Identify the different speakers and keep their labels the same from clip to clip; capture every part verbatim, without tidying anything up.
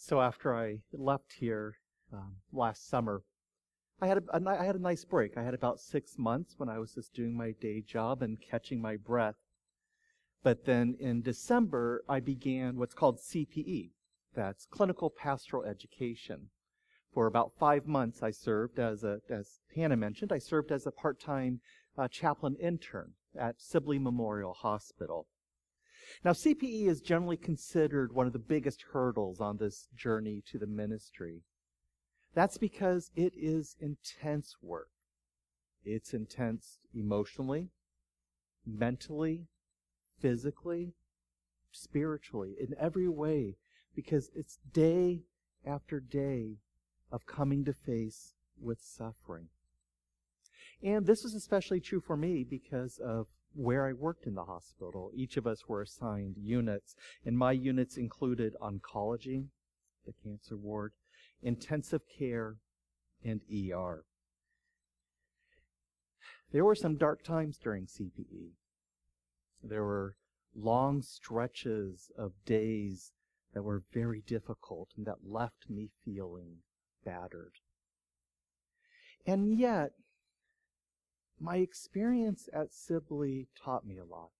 Speaker 1: So after I left here um, last summer, I had a, a ni- I had a nice break. I had about six months when I was just doing my day job and catching my breath. But then in December, I began what's called C P E. That's Clinical Pastoral Education. For about five months, I served as a, as Hannah mentioned, I served as a part-time uh, chaplain intern at Sibley Memorial Hospital. Now, C P E is generally considered one of the biggest hurdles on this journey to the ministry. That's because it is intense work. It's intense emotionally, mentally, physically, spiritually, in every way, because it's day after day of coming to face with suffering. And this was especially true for me because of where I worked in the hospital. Each of us were assigned units, and my units included oncology, the cancer ward, intensive care, and E R. There were some dark times during C P E. There were long stretches of days that were very difficult and that left me feeling battered. And yet, my experience at Sibley taught me a lot.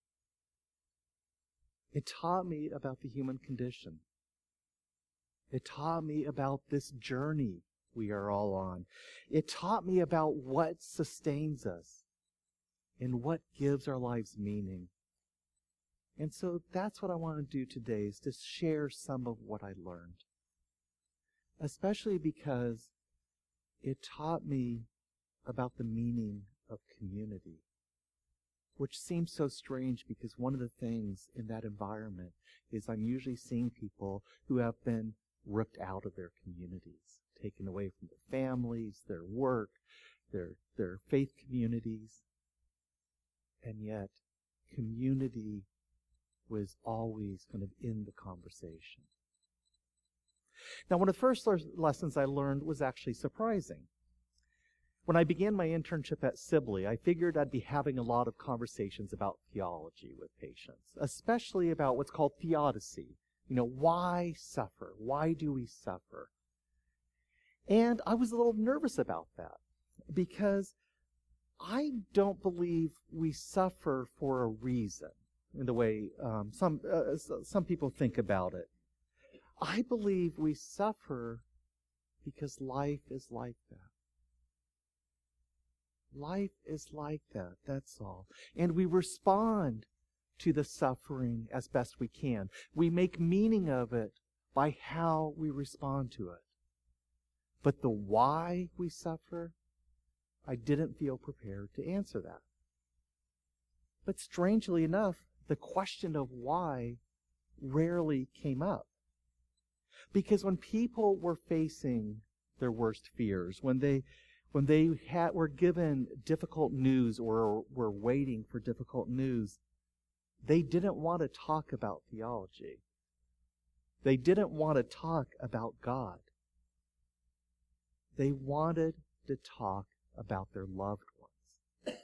Speaker 1: It taught me about the human condition. It taught me about this journey we are all on. It taught me about what sustains us and what gives our lives meaning. And so that's what I want to do today, is to share some of what I learned. Especially because it taught me about the meaning of community, which seems so strange because one of the things in that environment is I'm usually seeing people who have been ripped out of their communities, taken away from their families, their work, their, their faith communities. And yet, community was always kind of in the conversation. Now, one of the first le- lessons I learned was actually surprising. When I began my internship at Sibley, I figured I'd be having a lot of conversations about theology with patients, especially about what's called theodicy. You know, why suffer? Why do we suffer? And I was a little nervous about that because I don't believe we suffer for a reason in the way um, some uh, some people think about it. I believe we suffer because life is like that. Life is like that, that's all. And we respond to the suffering as best we can. We make meaning of it by how we respond to it. But the why we suffer, I didn't feel prepared to answer that. But strangely enough, the question of why rarely came up. Because when people were facing their worst fears, when they when they had, were given difficult news or were waiting for difficult news, they didn't want to talk about theology. They didn't want to talk about God. They wanted to talk about their loved ones.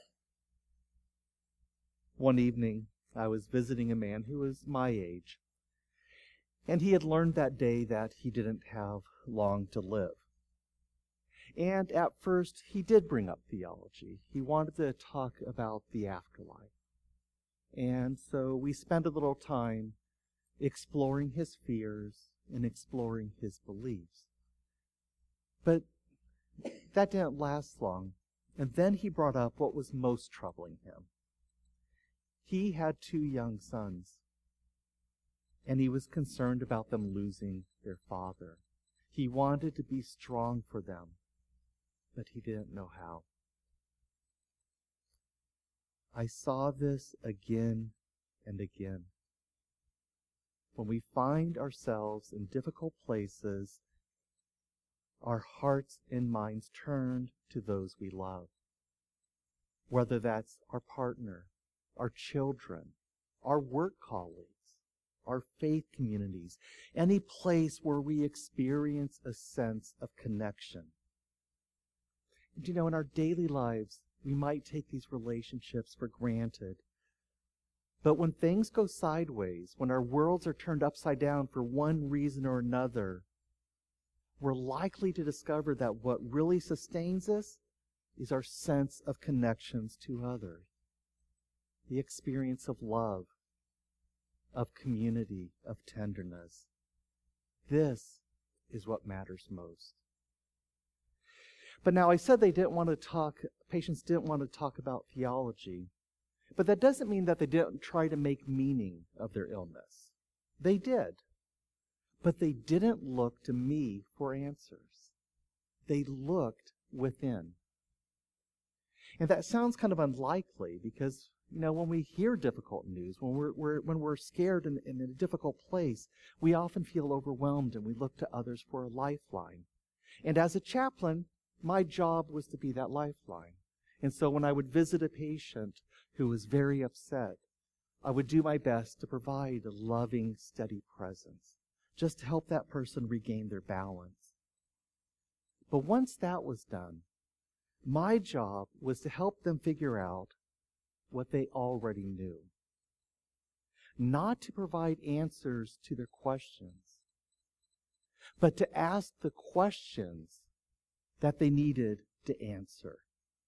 Speaker 1: One evening, I was visiting a man who was my age, and he had learned that day that he didn't have long to live. And at first, he did bring up theology. He wanted to talk about the afterlife. And so we spent a little time exploring his fears and exploring his beliefs. But that didn't last long. And then he brought up what was most troubling him. He had two young sons, and he was concerned about them losing their father. He wanted to be strong for them, but he didn't know how. I saw this again and again. When we find ourselves in difficult places, our hearts and minds turn to those we love. Whether that's our partner, our children, our work colleagues, our faith communities, any place where we experience a sense of connection. You know, in our daily lives, we might take these relationships for granted. But when things go sideways, when our worlds are turned upside down for one reason or another, we're likely to discover that what really sustains us is our sense of connections to others, the experience of love, of community, of tenderness. This is what matters most. But now I said they didn't want to talk, patients didn't want to talk about theology. But that doesn't mean that they didn't try to make meaning of their illness. They did. But they didn't look to me for answers. They looked within. And that sounds kind of unlikely because, you know, when we hear difficult news, when we're, we're when we're scared and in, in a difficult place, we often feel overwhelmed and we look to others for a lifeline. And as a chaplain, my job was to be that lifeline. And so when I would visit a patient who was very upset, I would do my best to provide a loving, steady presence, just to help that person regain their balance. But once that was done, my job was to help them figure out what they already knew. Not to provide answers to their questions, but to ask the questions that they needed to answer.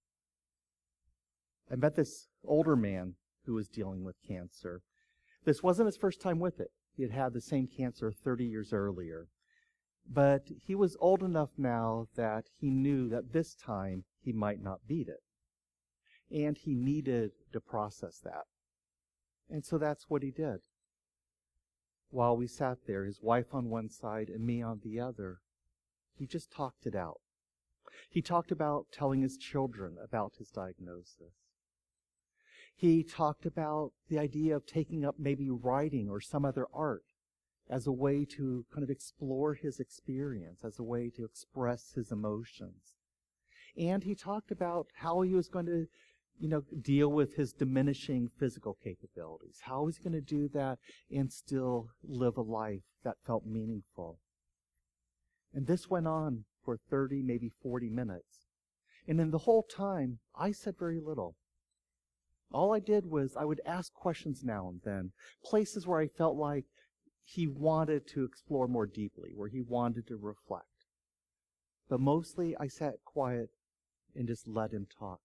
Speaker 1: I met this older man who was dealing with cancer. This wasn't his first time with it. He had had the same cancer thirty years earlier. But he was old enough now that he knew that this time he might not beat it. And he needed to process that. And so that's what he did. While we sat there, his wife on one side and me on the other, he just talked it out. He talked about telling his children about his diagnosis. He talked about the idea of taking up maybe writing or some other art as a way to kind of explore his experience, as a way to express his emotions. And he talked about how he was going to, you know, deal with his diminishing physical capabilities, how he was going to do that and still live a life that felt meaningful. And this went on for thirty, maybe forty minutes. And in the whole time, I said very little. All I did was I would ask questions now and then, places where I felt like he wanted to explore more deeply, where he wanted to reflect. But mostly I sat quiet and just let him talk.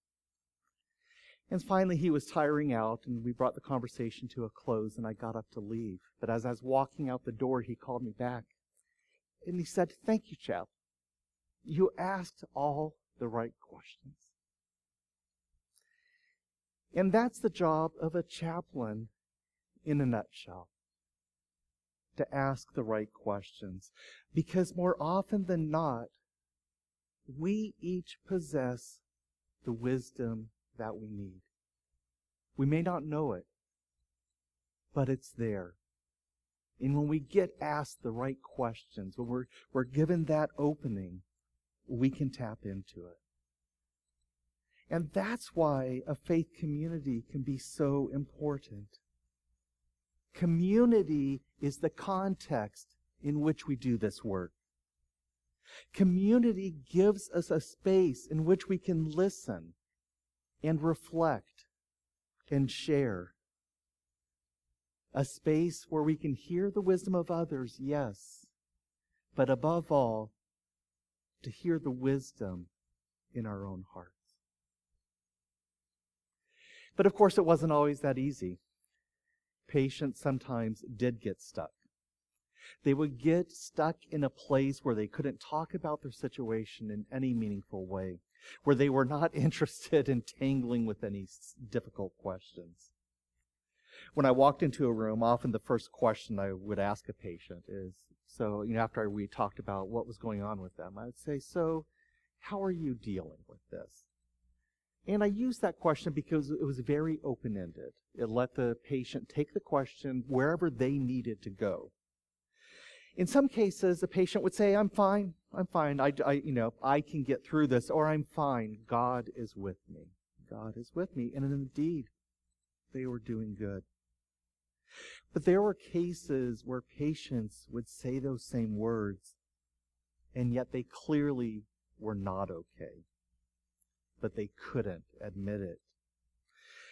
Speaker 1: And finally he was tiring out and we brought the conversation to a close and I got up to leave. But as I was walking out the door, he called me back and he said, "Thank you, Chap. You asked all the right questions." And that's the job of a chaplain in a nutshell. To ask the right questions. Because more often than not, we each possess the wisdom that we need. We may not know it, but it's there. And when we get asked the right questions, when we're, we're given that opening, we can tap into it. And that's why a faith community can be so important. Community is the context in which we do this work. Community gives us a space in which we can listen and reflect and share. A space where we can hear the wisdom of others, yes, but above all, to hear the wisdom in our own hearts. But of course, it wasn't always that easy. Patients sometimes did get stuck. They would get stuck in a place where they couldn't talk about their situation in any meaningful way, where they were not interested in tangling with any difficult questions. When I walked into a room, often the first question I would ask a patient is, so, you know, after we talked about what was going on with them, I would say, "So, how are you dealing with this?" And I used that question because it was very open-ended. It let the patient take the question wherever they needed to go. In some cases, the patient would say, "I'm fine, I'm fine, I, I, you know, I can get through this," or "I'm fine, God is with me. God is with me." And indeed, they were doing good. But there were cases where patients would say those same words, and yet they clearly were not okay. But they couldn't admit it.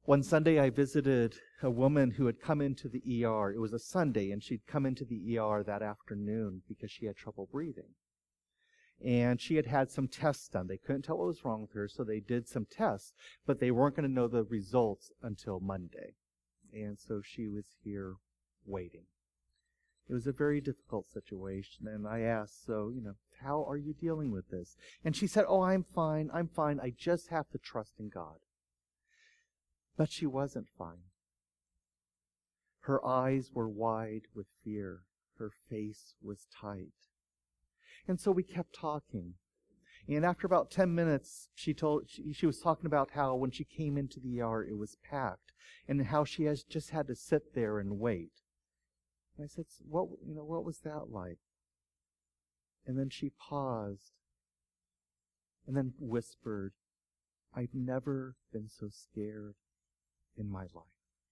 Speaker 1: One Sunday I visited a woman who had come into the E R. It was a Sunday, and she'd come into the E R that afternoon because she had trouble breathing. And she had had some tests done. They couldn't tell what was wrong with her, so they did some tests, but they weren't going to know the results until Monday. And so she was here waiting. It was a very difficult situation, and I asked, so, you know, how are you dealing with this? And she said, oh, I'm fine, I'm fine, I just have to trust in God. But she wasn't fine. Her eyes were wide with fear. Her face was tight. And so we kept talking. And after about ten minutes, she told she, she was talking about how when she came into the E R, it was packed, and how she has just had to sit there and wait. And I said, "What you know? What was that like?" And then she paused, and then whispered, "I've never been so scared in my life.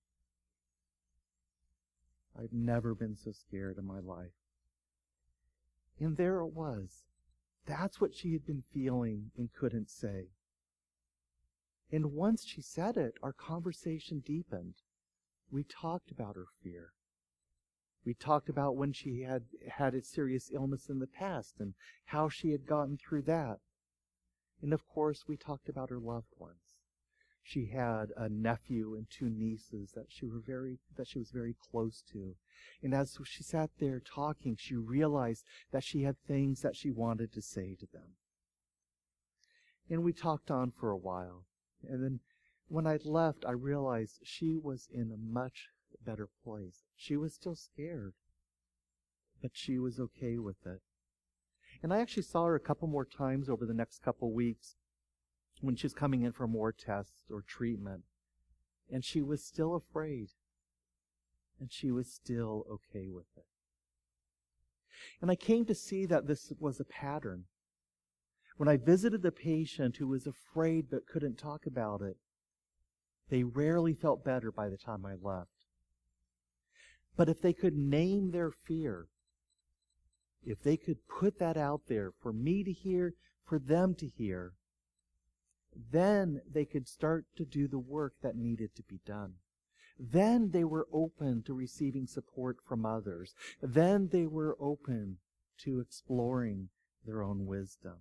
Speaker 1: I've never been so scared in my life." And there it was. That's what she had been feeling and couldn't say. And once she said it, our conversation deepened. We talked about her fear. We talked about when she had had a serious illness in the past and how she had gotten through that. And of course, we talked about her loved ones. She had a nephew and two nieces that she were very that she was very close to. And as she sat there talking, she realized that she had things that she wanted to say to them. And we talked on for a while. And then when I left, I realized she was in a much better place. She was still scared, but she was okay with it. And I actually saw her a couple more times over the next couple weeks when she was coming in for more tests or treatment. And she was still afraid. And she was still okay with it. And I came to see that this was a pattern. When I visited the patient who was afraid but couldn't talk about it, they rarely felt better by the time I left. But if they could name their fear, if they could put that out there for me to hear, for them to hear, then they could start to do the work that needed to be done. Then they were open to receiving support from others. Then they were open to exploring their own wisdom.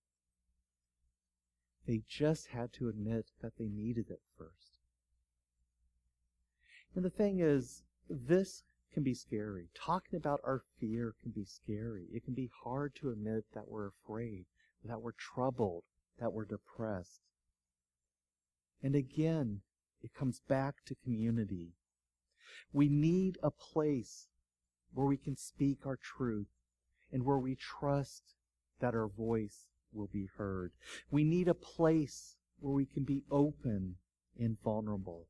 Speaker 1: They just had to admit that they needed it first. And the thing is, this can be scary. Talking about our fear can be scary. It can be hard to admit that we're afraid, that we're troubled, that we're depressed. And again, it comes back to community. We need a place where we can speak our truth and where we trust that our voice will be heard. We need a place where we can be open and vulnerable.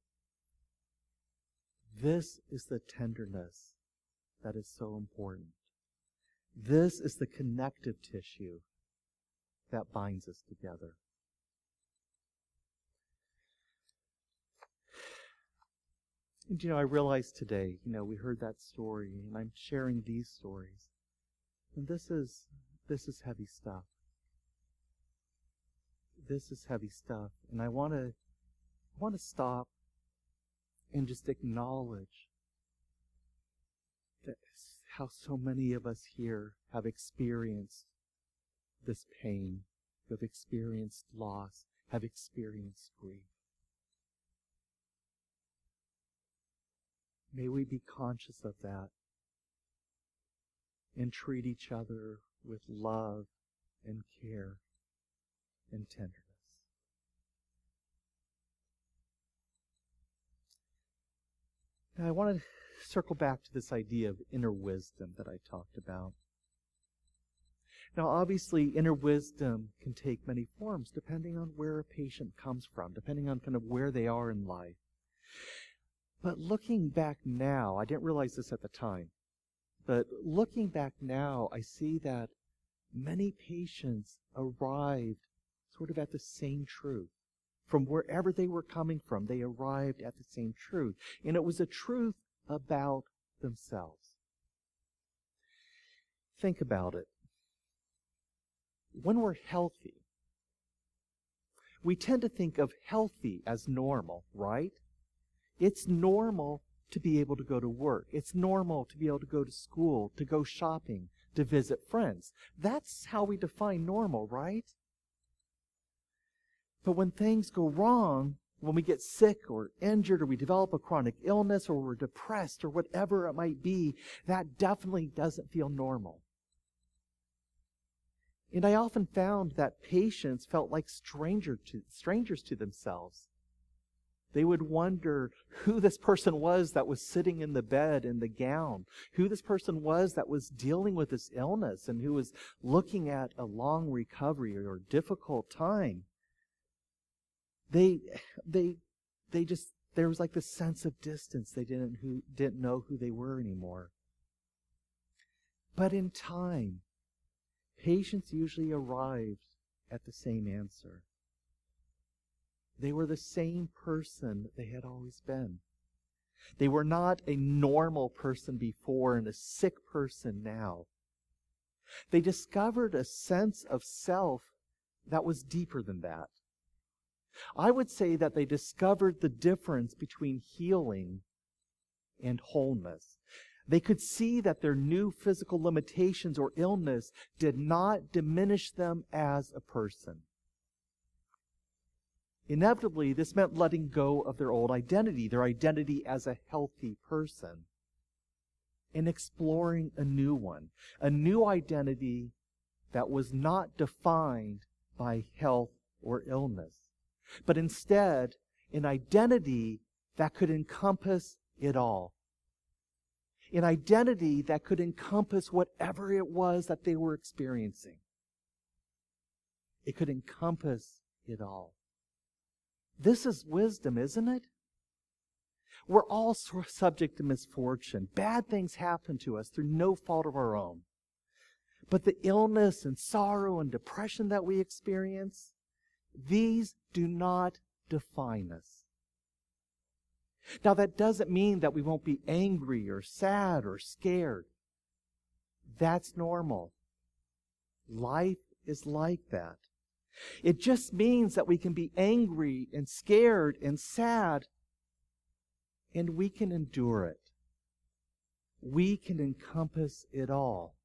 Speaker 1: This is the tenderness that is so important. This is the connective tissue that binds us together. And you know, I realized today, you know, we heard that story, and I'm sharing these stories. And this is this is heavy stuff. This is heavy stuff. And I want to I want to stop and just acknowledge that how so many of us here have experienced this pain, have experienced loss, have experienced grief. May we be conscious of that and treat each other with love and care and tenderness. Now I want to circle back to this idea of inner wisdom that I talked about. Now obviously inner wisdom can take many forms depending on where a patient comes from, depending on kind of where they are in life. But looking back now, I didn't realize this at the time, but looking back now, I see that many patients arrived sort of at the same truth. From wherever they were coming from, they arrived at the same truth. And it was a truth about themselves. Think about it. When we're healthy, we tend to think of healthy as normal, right? It's normal to be able to go to work. It's normal to be able to go to school, to go shopping, to visit friends. That's how we define normal, right? But when things go wrong, when we get sick or injured or we develop a chronic illness or we're depressed or whatever it might be, that definitely doesn't feel normal. And I often found that patients felt like stranger to, strangers to themselves. They would wonder who this person was that was sitting in the bed in the gown, who this person was that was dealing with this illness and who was looking at a long recovery or difficult time. They, they, they just, there was like this sense of distance. They didn't, who, didn't know who they were anymore. But in time, patients usually arrived at the same answer. They were the same person that they had always been. They were not a normal person before and a sick person now. They discovered a sense of self that was deeper than that. I would say that they discovered the difference between healing and wholeness. They could see that their new physical limitations or illness did not diminish them as a person. Inevitably, this meant letting go of their old identity, their identity as a healthy person, and exploring a new one, a new identity that was not defined by health or illness, but instead an identity that could encompass it all. An identity that could encompass whatever it was that they were experiencing. It could encompass it all. This is wisdom, isn't it? We're all subject to misfortune. Bad things happen to us through no fault of our own. But the illness and sorrow and depression that we experience, these do not define us. Now, that doesn't mean that we won't be angry or sad or scared. That's normal. Life is like that. It just means that we can be angry and scared and sad, and we can endure it. We can encompass it all.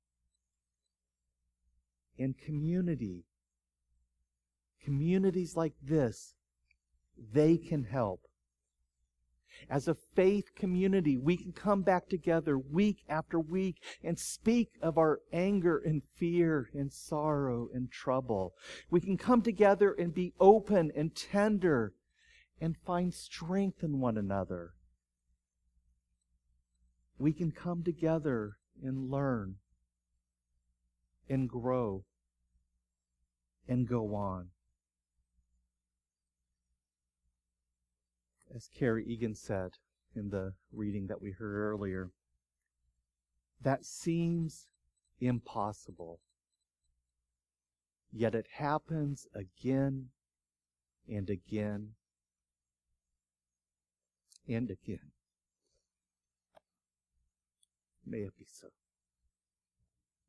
Speaker 1: In community, communities like this, they can help. As a faith community, we can come back together week after week and speak of our anger and fear and sorrow and trouble. We can come together and be open and tender and find strength in one another. We can come together and learn and grow and go on. As Carrie Egan said in the reading that we heard earlier, that seems impossible. Yet it happens again and again and again. May it be so.